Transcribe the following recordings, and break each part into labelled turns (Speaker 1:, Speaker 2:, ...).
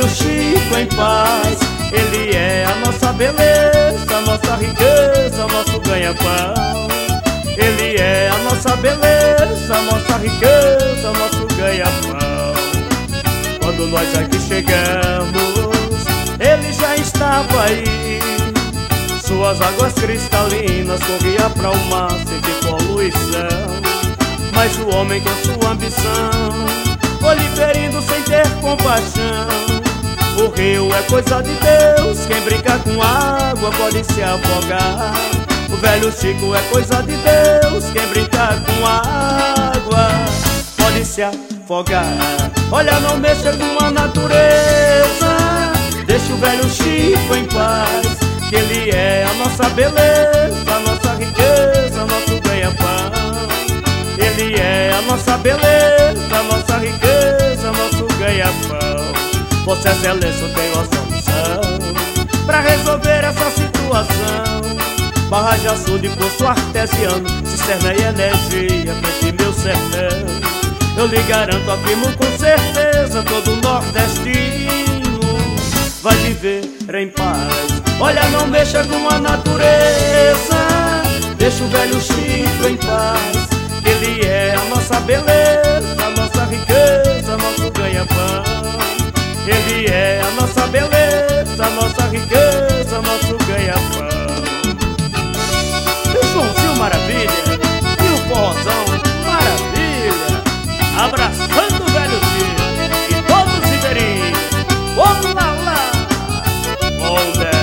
Speaker 1: velho Chico em paz. Ele é a nossa beleza, a nossa riqueza, nosso ganha-pão. Ele é a nossa beleza, a nossa riqueza, nosso ganha-pão. Quando nós aqui chegamos, ele já estava aí. Suas águas cristalinas corriam para o mar sem ter poluição. Mas o homem com sua ambição foi lhe ferindo sem ter compaixão. O rio é coisa de Deus, quem brinca com água pode se afogar. O velho Chico é coisa de Deus, quem brinca com água pode se afogar. Olha, não mexa com a natureza, deixa o velho Chico em paz. Que ele é a nossa beleza, a nossa riqueza, nosso ganha-pão. Ele é a nossa beleza, a nossa riqueza, nosso ganha-pão. Vossa Excelência tem uma solução pra resolver essa situação. Barra de açude, poço artesiano, cisterna e energia pra esse meu sertão. Eu lhe garanto, afirmo com certeza, todo nordestino vai viver em paz. Olha, não mexa com a natureza, deixa o velho Chico em paz. Que ele é a nossa beleza, a nossa riqueza, nosso ganha-pão. Ele é a nossa beleza, a nossa riqueza, nosso ganha-pão. E o Joãozinho maravilha, e o forrozão maravilha, abraçando o velho Chico e todos os ribeirinhos. Vamos lá, lá, onda.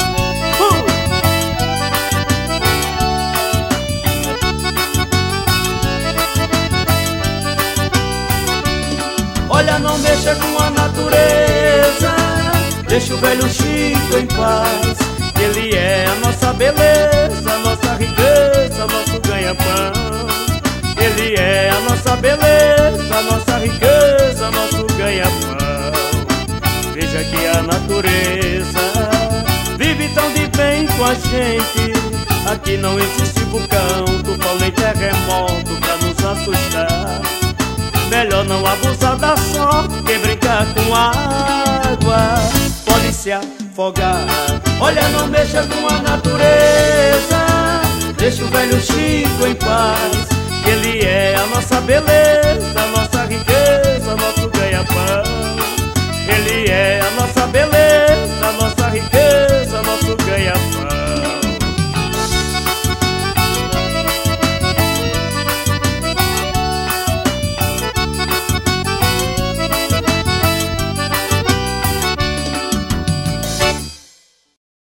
Speaker 1: Olha, não mexa com a natureza, deixa o velho Chico em paz. Ele é a nossa beleza, a nossa riqueza, nosso ganha-pão. Ele é a nossa beleza, a nossa riqueza, nosso ganha-pão. Veja que a natureza vive tão de bem com a gente. Aqui não existe vulcão, tufão nem terremoto pra nos assustar. Melhor não abusar da sorte, quem brincar com água pode se afogar. Olha, não mexa com a natureza, deixa o velho Chico em paz. Que ele é a nossa beleza,